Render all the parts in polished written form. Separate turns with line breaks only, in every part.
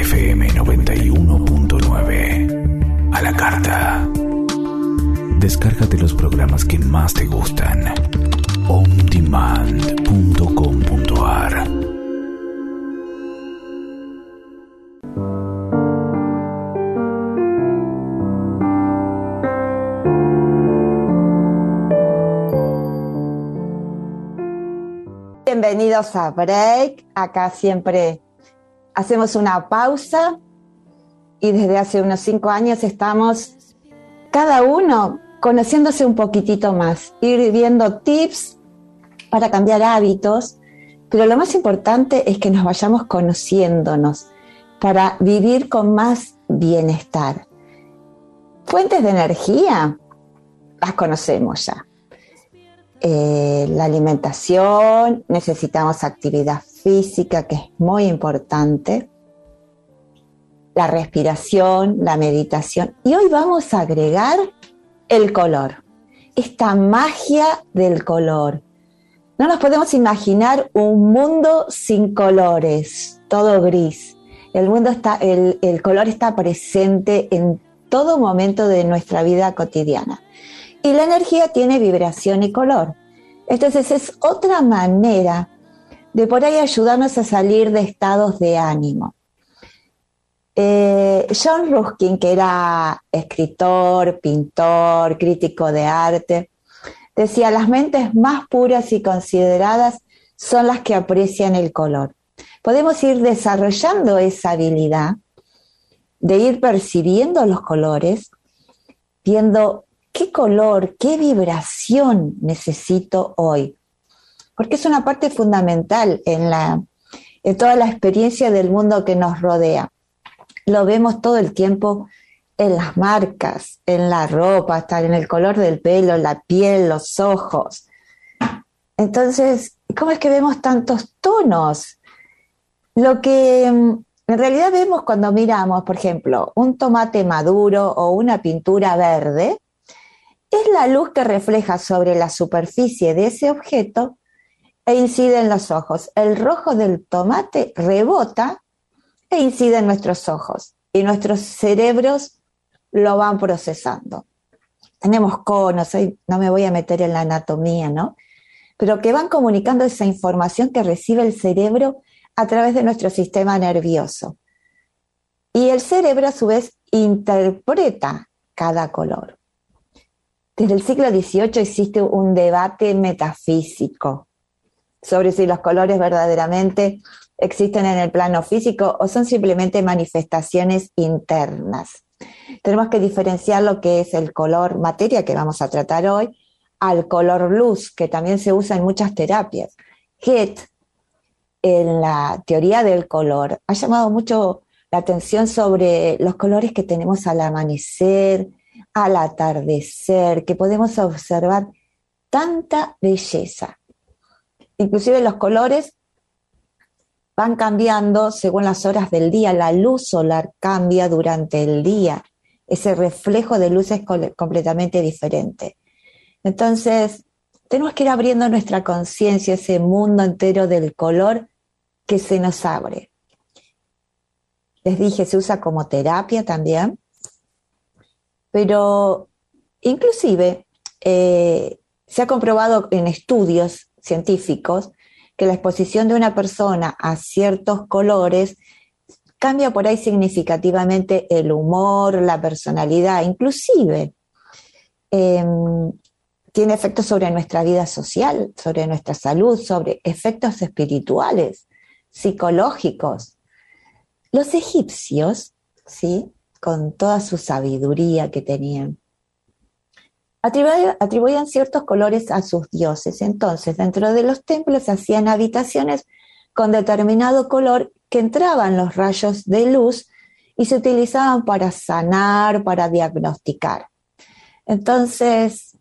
FM 91.9. A la carta. Descárgate los programas que más te gustan. ondemand.com.ar.
Bienvenidos a Break. Acá siempre hacemos una pausa y desde hace unos 5 años estamos cada uno conociéndose un poquitito más, ir viendo tips para cambiar hábitos, pero lo más importante es que nos vayamos conociéndonos para vivir con más bienestar. Fuentes de energía, las conocemos ya. La alimentación, necesitamos actividad física, que es muy importante, la respiración, la meditación, y hoy vamos a agregar el color, esta magia del color. No nos podemos imaginar un mundo sin colores, todo gris. El color está presente en todo momento de nuestra vida cotidiana. Y la energía tiene vibración y color. Entonces es otra manera de por ahí ayudarnos a salir de estados de ánimo. John Ruskin, que era escritor, pintor, crítico de arte, decía: las mentes más puras y consideradas son las que aprecian el color. Podemos ir desarrollando esa habilidad de ir percibiendo los colores, viendo qué color, qué vibración necesito hoy. Porque es una parte fundamental en toda la experiencia del mundo que nos rodea. Lo vemos todo el tiempo en las marcas, en la ropa, hasta en el color del pelo, la piel, los ojos. Entonces, ¿cómo es que vemos tantos tonos? Lo que en realidad vemos cuando miramos, por ejemplo, un tomate maduro o una pintura verde, es la luz que refleja sobre la superficie de ese objeto e incide en los ojos. El rojo del tomate rebota e incide en nuestros ojos y nuestros cerebros lo van procesando. Tenemos conos, no me voy a meter en la anatomía, ¿no? Pero que van comunicando esa información que recibe el cerebro a través de nuestro sistema nervioso. Y el cerebro a su vez interpreta cada color. Desde el siglo XVIII existe un debate metafísico sobre si los colores verdaderamente existen en el plano físico o son simplemente manifestaciones internas. Tenemos que diferenciar lo que es el color materia, que vamos a tratar hoy, al color luz, que también se usa en muchas terapias. Goethe, en la teoría del color, ha llamado mucho la atención sobre los colores que tenemos al amanecer, al atardecer, que podemos observar tanta belleza. Inclusive los colores van cambiando según las horas del día. La luz solar cambia durante el día. Ese reflejo de luz es completamente diferente. Entonces, tenemos que ir abriendo nuestra conciencia, ese mundo entero del color que se nos abre. Les dije, se usa como terapia también. Pero inclusive se ha comprobado en estudios científicos que la exposición de una persona a ciertos colores cambia por ahí significativamente el humor, la personalidad, inclusive tiene efectos sobre nuestra vida social, sobre nuestra salud, sobre efectos espirituales, psicológicos. Los egipcios, ¿sí?, con toda su sabiduría que tenían, atribuían ciertos colores a sus dioses. Entonces, dentro de los templos hacían habitaciones con determinado color que entraban los rayos de luz y se utilizaban para sanar, para diagnosticar. Entonces,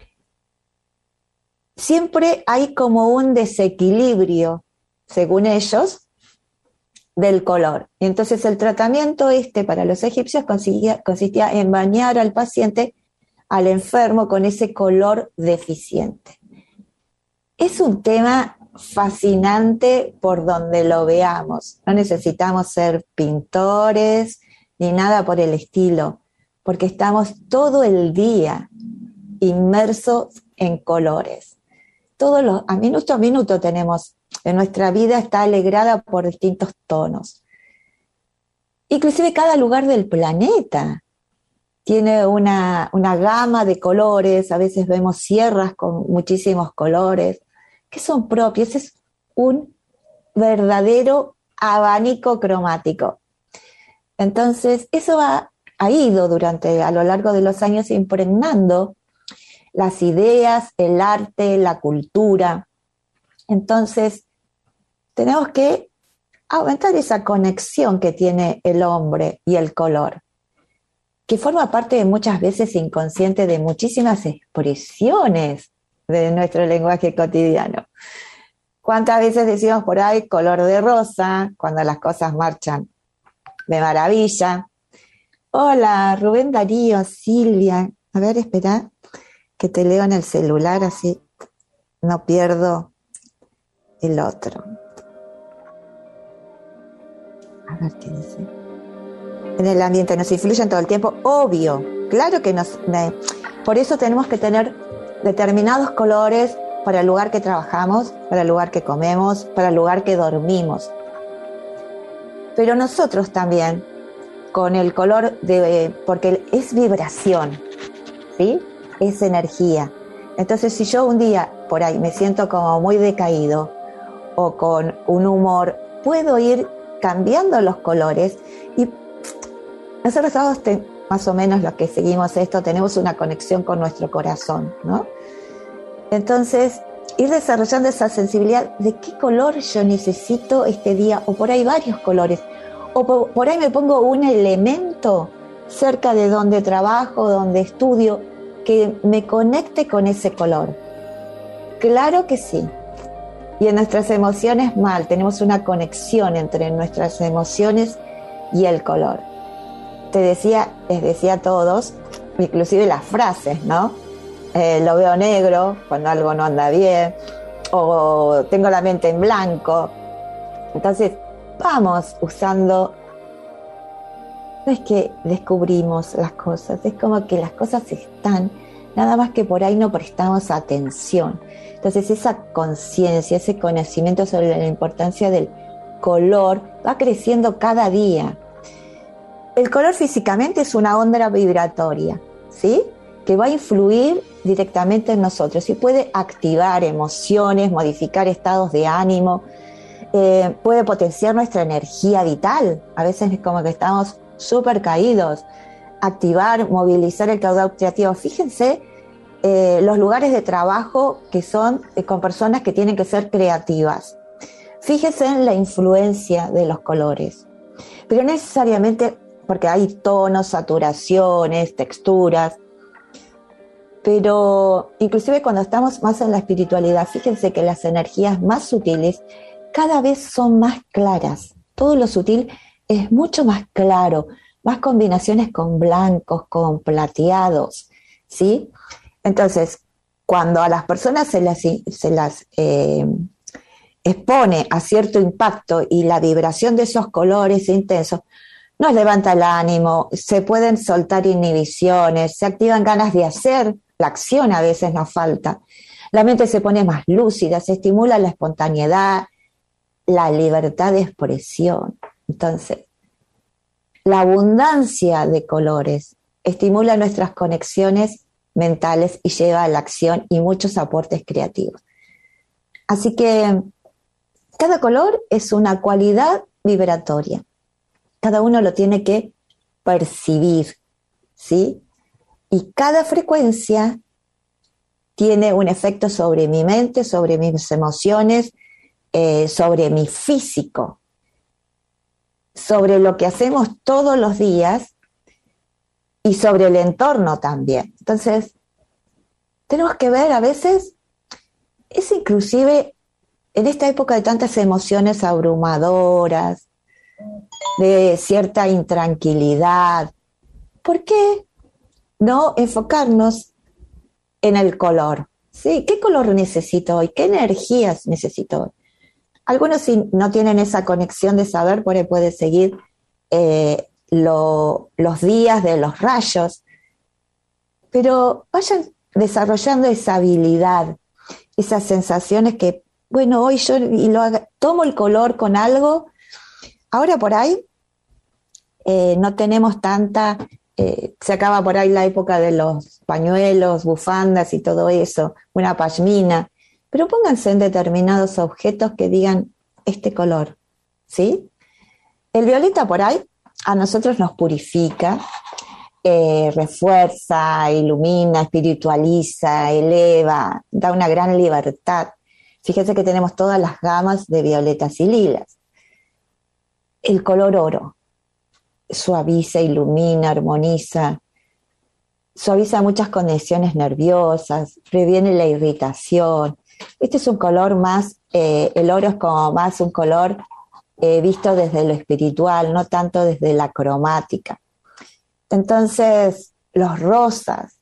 siempre hay como un desequilibrio, según ellos, del color. Y entonces el tratamiento para los egipcios consistía en bañar al paciente, al enfermo, con ese color deficiente. Es un tema fascinante por donde lo veamos. No necesitamos ser pintores ni nada por el estilo, porque estamos todo el día inmersos en colores. A minuto tenemos, en nuestra vida está alegrada por distintos tonos. Inclusive cada lugar del planeta tiene una gama de colores, a veces vemos sierras con muchísimos colores, que son propios, es un verdadero abanico cromático. Entonces, eso ha ido a lo largo de los años impregnando las ideas, el arte, la cultura. Entonces, tenemos que aumentar esa conexión que tiene el hombre y el color, que forma parte de muchas veces inconsciente de muchísimas expresiones de nuestro lenguaje cotidiano. ¿Cuántas veces decimos por ahí color de rosa cuando las cosas marchan de maravilla? Hola, Rubén Darío, Silvia. A ver, espera, que te leo en el celular, así no pierdo el otro. A ver qué dice. En el ambiente nos influyen todo el tiempo, obvio, claro que por eso tenemos que tener determinados colores para el lugar que trabajamos, para el lugar que comemos, para el lugar que dormimos. Pero nosotros también, con el color porque es vibración, ¿sí? Es energía. Entonces, si yo un día por ahí me siento como muy decaído o con un humor, puedo ir cambiando los colores y nosotros todos, más o menos los que seguimos esto, tenemos una conexión con nuestro corazón, ¿no? Entonces, ir desarrollando esa sensibilidad de qué color yo necesito este día, o por ahí varios colores, o por ahí me pongo un elemento cerca de donde trabajo, donde estudio, que me conecte con ese color. Claro que sí. Y en nuestras emociones tenemos una conexión entre nuestras emociones y el color. Les decía a todos, inclusive las frases, ¿no? Lo veo negro cuando algo no anda bien, o tengo la mente en blanco. Entonces, vamos usando. No es que descubrimos las cosas, es como que las cosas están, nada más que por ahí no prestamos atención. Entonces, esa conciencia, ese conocimiento sobre la importancia del color va creciendo cada día. El color físicamente es una onda vibratoria, ¿sí? Que va a influir directamente en nosotros y puede activar emociones, modificar estados de ánimo, puede potenciar nuestra energía vital. A veces es como que estamos súper caídos. Activar, movilizar el caudal creativo. Fíjense los lugares de trabajo que son con personas que tienen que ser creativas. Fíjense en la influencia de los colores. Pero no necesariamente porque hay tonos, saturaciones, texturas, pero inclusive cuando estamos más en la espiritualidad, fíjense que las energías más sutiles cada vez son más claras. Todo lo sutil es mucho más claro, más combinaciones con blancos, con plateados, ¿sí? Entonces, cuando a las personas se las expone a cierto impacto y la vibración de esos colores intensos, nos levanta el ánimo, se pueden soltar inhibiciones, se activan ganas de hacer, la acción a veces nos falta, la mente se pone más lúcida, se estimula la espontaneidad, la libertad de expresión. Entonces, la abundancia de colores estimula nuestras conexiones mentales y lleva a la acción y muchos aportes creativos. Así que cada color es una cualidad vibratoria. Cada uno lo tiene que percibir, ¿sí? Y cada frecuencia tiene un efecto sobre mi mente, sobre mis emociones, sobre mi físico, sobre lo que hacemos todos los días y sobre el entorno también. Entonces, tenemos que ver a veces, es inclusive en esta época de tantas emociones abrumadoras, de cierta intranquilidad, ¿por qué no enfocarnos en el color? ¿sí? ¿Qué color necesito hoy? ¿Qué energías necesito hoy? Algunos si no tienen esa conexión de saber, por ahí puede seguir los días de los rayos, pero vayan desarrollando esa habilidad, esas sensaciones que, bueno, hoy yo tomo el color con algo. Ahora por ahí no tenemos tanta, se acaba por ahí la época de los pañuelos, bufandas y todo eso, una pashmina, pero pónganse en determinados objetos que digan este color, ¿sí? El violeta por ahí a nosotros nos purifica, refuerza, ilumina, espiritualiza, eleva, da una gran libertad. Fíjense que tenemos todas las gamas de violetas y lilas. El color oro suaviza, ilumina, armoniza, suaviza muchas condiciones nerviosas, previene la irritación. Este es un color más, el oro es como más un color visto desde lo espiritual, no tanto desde la cromática. Entonces, los rosas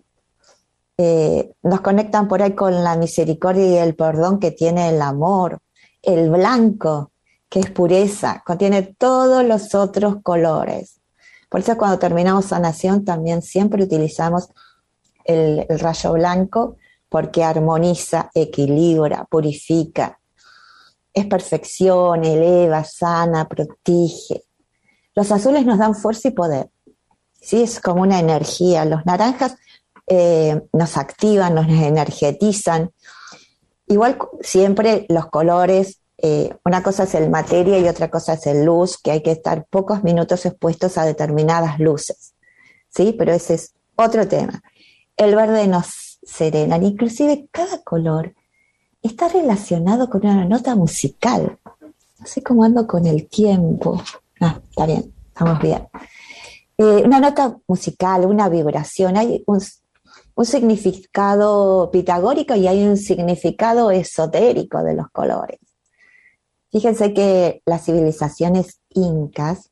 nos conectan por ahí con la misericordia y el perdón que tiene el amor. El blanco, que es pureza, contiene todos los otros colores. Por eso cuando terminamos sanación también siempre utilizamos el rayo blanco, porque armoniza, equilibra, purifica, es perfección, eleva, sana, protege. Los azules nos dan fuerza y poder, ¿sí? Es como una energía. Los naranjas nos activan, nos energetizan. Igual siempre los colores, una cosa es el materia y otra cosa es el luz, que hay que estar pocos minutos expuestos a determinadas luces, ¿sí? Pero ese es otro tema. El verde nos serena, inclusive cada color está relacionado con una nota musical. No sé cómo ando con el tiempo. Está bien, estamos bien. Una nota musical, una vibración, hay un significado pitagórico y hay un significado esotérico de los colores. Fíjense que las civilizaciones incas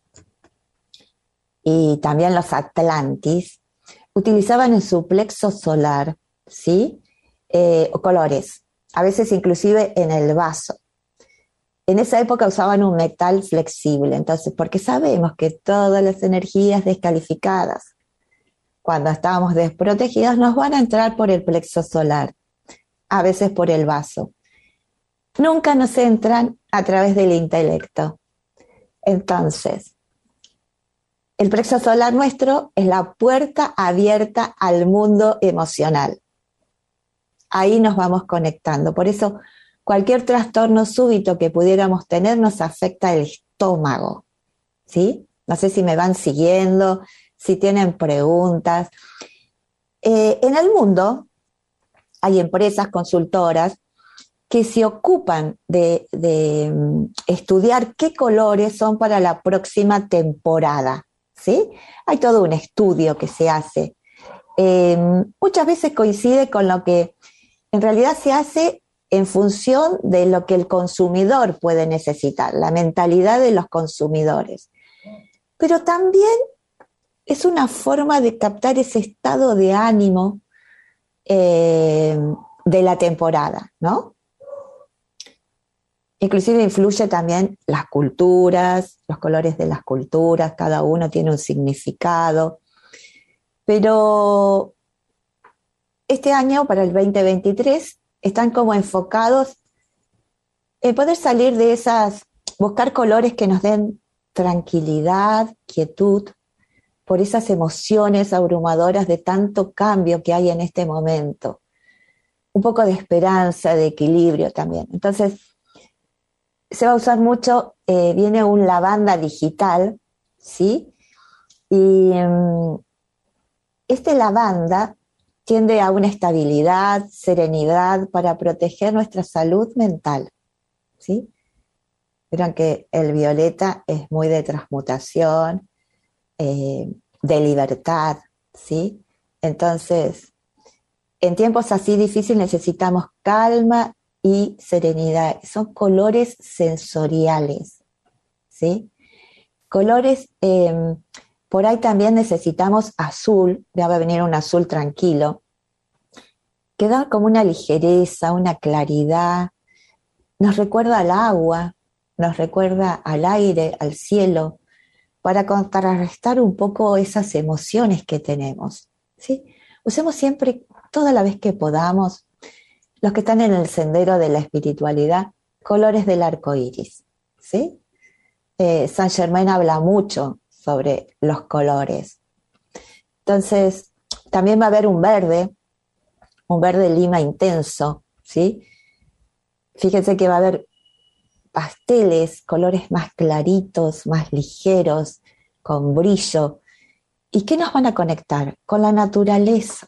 y también los atlantis utilizaban en su plexo solar, ¿sí? Colores, a veces inclusive en el vaso. En esa época usaban un metal flexible, entonces, porque sabemos que todas las energías descalificadas, cuando estábamos desprotegidos, nos van a entrar por el plexo solar, a veces por el vaso. Nunca nos entran a través del intelecto. Entonces, el plexo solar nuestro es la puerta abierta al mundo emocional. Ahí nos vamos conectando. Por eso, cualquier trastorno súbito que pudiéramos tener nos afecta el estómago, ¿sí? No sé si me van siguiendo, si tienen preguntas. En el mundo hay empresas consultoras que se ocupan de estudiar qué colores son para la próxima temporada, ¿sí? Hay todo un estudio que se hace. Muchas veces coincide con lo que en realidad se hace en función de lo que el consumidor puede necesitar, la mentalidad de los consumidores. Pero también es una forma de captar ese estado de ánimo de la temporada, ¿no? Inclusive influye también las culturas, los colores de las culturas, cada uno tiene un significado. Pero este año, para el 2023, están como enfocados en poder salir de esas, buscar colores que nos den tranquilidad, quietud, por esas emociones abrumadoras de tanto cambio que hay en este momento. Un poco de esperanza, de equilibrio también. Entonces, se va a usar mucho, viene un lavanda digital, ¿sí? Y este lavanda tiende a una estabilidad, serenidad para proteger nuestra salud mental, ¿sí? Verán que el violeta es muy de transmutación, de libertad, ¿sí? Entonces, en tiempos así difíciles necesitamos calma y serenidad. Son colores sensoriales, ¿sí? Colores, por ahí también necesitamos azul, ya va a venir un azul tranquilo, que da como una ligereza, una claridad, nos recuerda al agua, nos recuerda al aire, al cielo, para contrarrestar un poco esas emociones que tenemos, ¿sí? Usemos siempre, toda la vez que podamos, los que están en el sendero de la espiritualidad, colores del arco iris, ¿sí? Saint Germain habla mucho sobre los colores. Entonces, también va a haber un verde lima intenso, ¿sí? Fíjense que va a haber pasteles, colores más claritos, más ligeros, con brillo. ¿Y qué nos van a conectar? Con la naturaleza,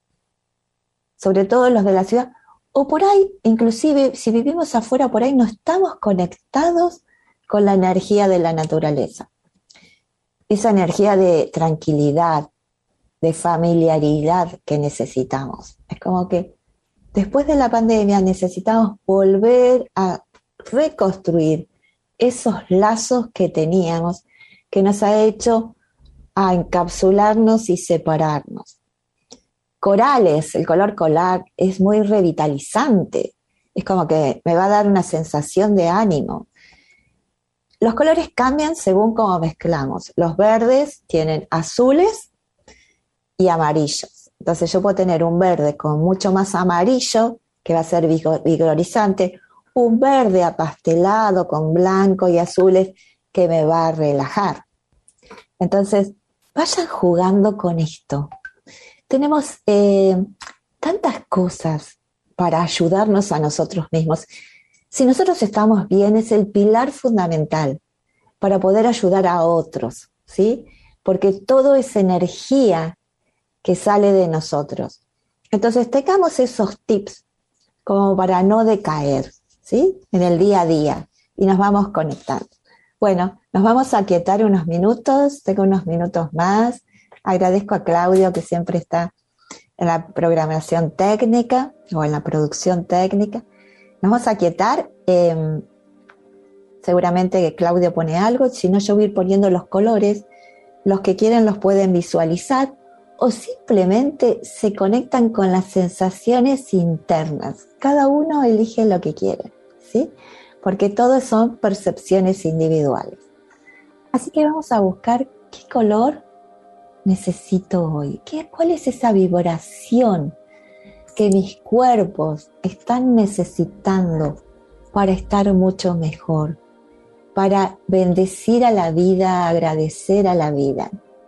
sobre todo los de la ciudad, o por ahí, inclusive si vivimos afuera, por ahí no estamos conectados con la energía de la naturaleza. Esa energía de tranquilidad, de familiaridad que necesitamos. Es como que después de la pandemia necesitamos volver a reconstruir esos lazos que teníamos, que nos ha hecho a encapsularnos y separarnos. Corales, el color coral es muy revitalizante, es como que me va a dar una sensación de ánimo. Los colores cambian según cómo mezclamos. Los verdes tienen azules y amarillos. Entonces yo puedo tener un verde con mucho más amarillo, que va a ser vigorizante, un verde apastelado con blanco y azules que me va a relajar. Entonces, vayan jugando con esto. Tenemos tantas cosas para ayudarnos a nosotros mismos. Si nosotros estamos bien, es el pilar fundamental para poder ayudar a otros, ¿sí? Porque todo es energía que sale de nosotros. Entonces, tengamos esos tips como para no decaer, ¿sí? En el día a día y nos vamos conectando. Bueno, nos vamos a aquietar unos minutos, tengo unos minutos más. Agradezco a Claudio que siempre está en la programación técnica o en la producción técnica. Nos vamos a aquietar. Seguramente que Claudio pone algo, si no yo voy a ir poniendo los colores. Los que quieren los pueden visualizar o simplemente se conectan con las sensaciones internas. Cada uno elige lo que quiere, ¿sí? Porque todos son percepciones individuales. Así que vamos a buscar qué color necesito hoy. ¿Cuál es esa vibración que mis cuerpos están necesitando para estar mucho mejor, para bendecir a la vida, agradecer a la vida?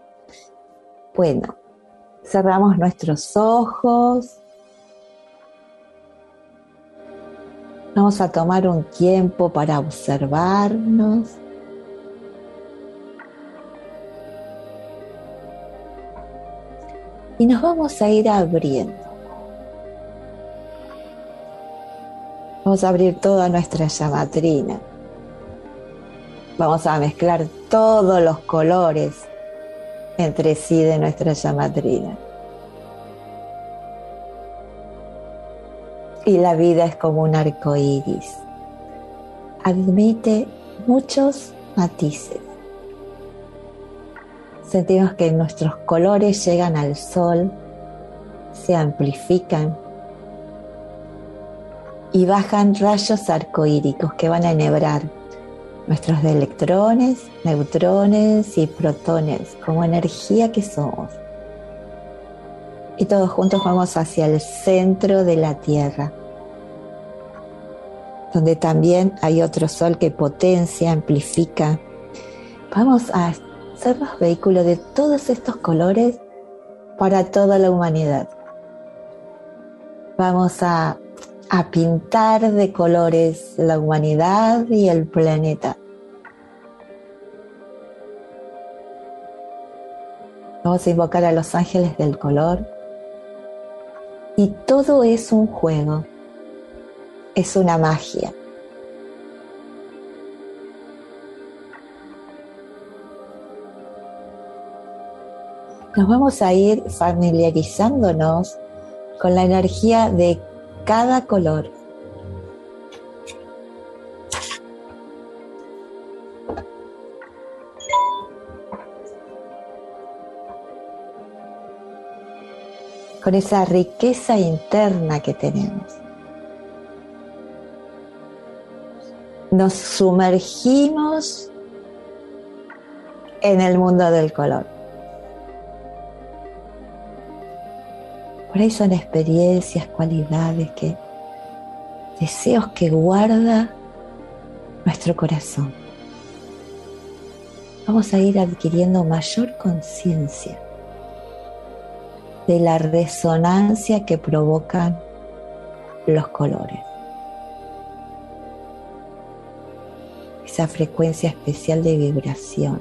Bueno, cerramos nuestros ojos. Vamos a tomar un tiempo para observarnos. Y nos vamos a ir abriendo. Vamos a abrir toda nuestra llamatrina. Vamos a mezclar todos los colores entre sí de nuestra llamatrina. Y la vida es como un arco iris. Admite muchos matices. Sentimos que nuestros colores llegan al sol, se amplifican y bajan rayos arcoíricos que van a enhebrar nuestros electrones, neutrones y protones como energía que somos. Y todos juntos vamos hacia el centro de la Tierra, donde también hay otro sol que potencia, amplifica. Vamos a ser los vehículos de todos estos colores para toda la humanidad. Vamos a pintar de colores la humanidad y el planeta. Vamos a invocar a los ángeles del color. Y todo es un juego, es una magia. Nos vamos a ir familiarizándonos con la energía de cada color. con esa riqueza interna que tenemos. Nos sumergimos en el mundo del color. Por ahí son experiencias, cualidades, deseos que guarda nuestro corazón. Vamos a ir adquiriendo mayor conciencia de la resonancia que provocan los colores. Esa frecuencia especial de vibración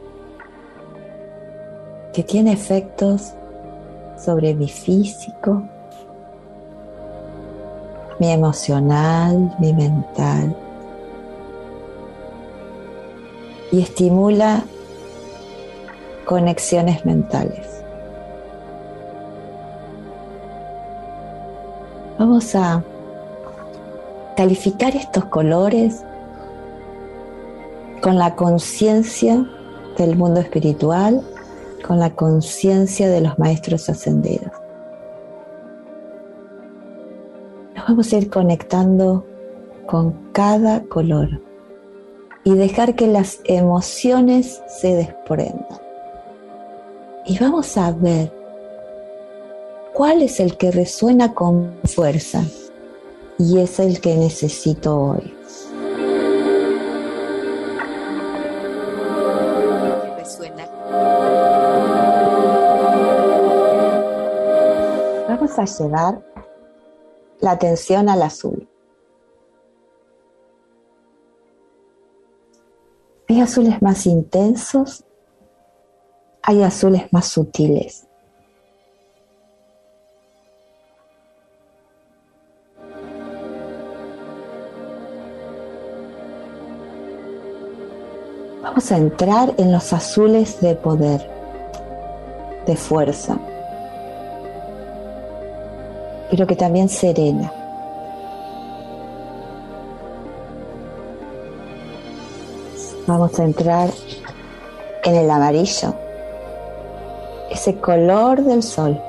que tiene efectos sobre mi físico, mi emocional, mi mental, y estimula conexiones mentales. Vamos a calificar estos colores con la conciencia del mundo espiritual, con la conciencia de los maestros ascendidos. Nos vamos a ir conectando con cada color y dejar que las emociones se desprendan. Y vamos a ver cuál es el que resuena con fuerza y es el que necesito hoy. Vamos a llevar la atención al azul. Hay azules más intensos, hay azules más sutiles. Vamos a entrar en los azules de poder, de fuerza, pero que también serena. Vamos a entrar en el amarillo, ese color del sol.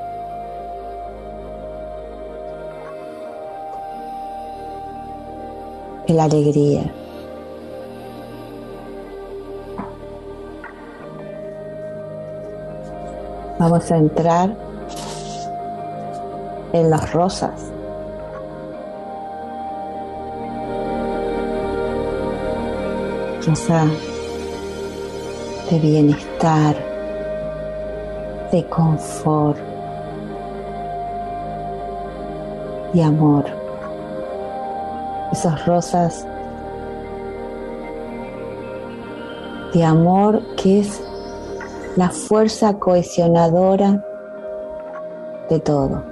De la alegría. Vamos a entrar en los rosas. Rosa de bienestar, de confort, de amor. Esas rosas de amor que es la fuerza cohesionadora de todo.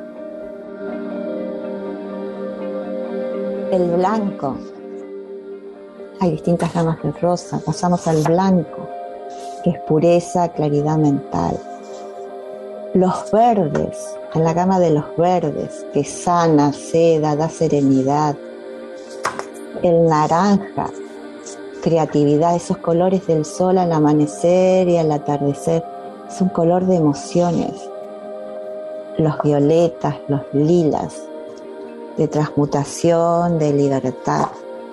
El blanco. Hay distintas gamas de rosa. Pasamos al blanco, que es pureza, claridad mental. Los verdes, en la gama de los verdes, que sana, seda, da serenidad. El naranja, creatividad, esos colores del sol al amanecer y al atardecer, es un color de emociones. Los violetas, los lilas, de transmutación, de libertad.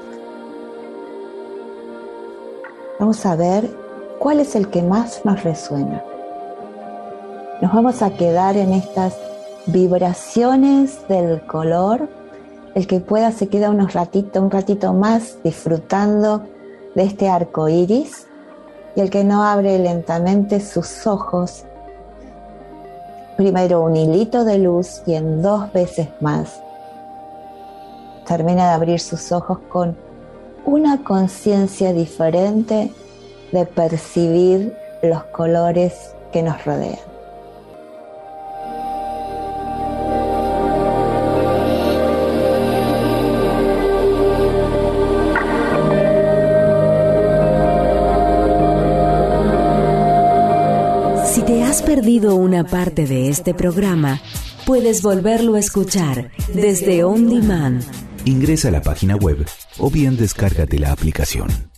Vamos a ver cuál es el que más nos resuena. Nos vamos a quedar en estas vibraciones del color. El que pueda se queda un ratito más disfrutando de este arco iris. Y el que no abre lentamente sus ojos, primero un hilito de luz y en 2 veces más termina de abrir sus ojos con una conciencia diferente de percibir los colores que nos rodean.
Si te has perdido una parte de este programa, puedes volverlo a escuchar desde On Demand.
Ingresa a la página web o bien descárgate la aplicación.